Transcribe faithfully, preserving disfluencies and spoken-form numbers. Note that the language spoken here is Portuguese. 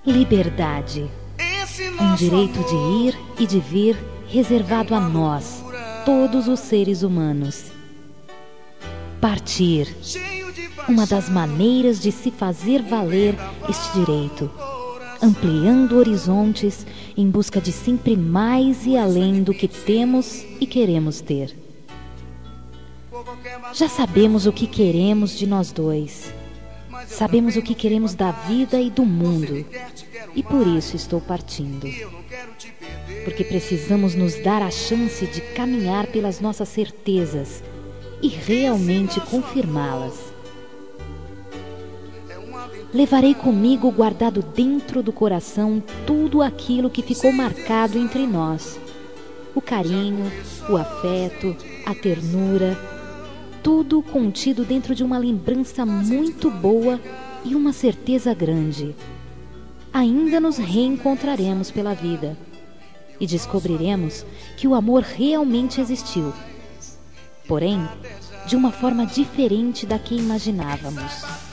Liberdade. Um direito de ir e de vir reservado a nós, todos os seres humanos. Partir. Uma das maneiras de se fazer valer este direito, ampliando horizontes em busca de sempre mais e além do que temos e queremos ter. Já sabemos o que queremos de nós dois. Sabemos o que queremos da vida e do mundo. E por isso estou partindo. Porque precisamos nos dar a chance de caminhar pelas nossas certezas e realmente confirmá-las. Levarei comigo guardado dentro do coração tudo aquilo que ficou marcado entre nós. O carinho, o afeto, a ternura, tudo contido dentro de uma lembrança muito boa e uma certeza grande. Ainda nos reencontraremos pela vida e descobriremos que o amor realmente existiu, porém, de uma forma diferente da que imaginávamos.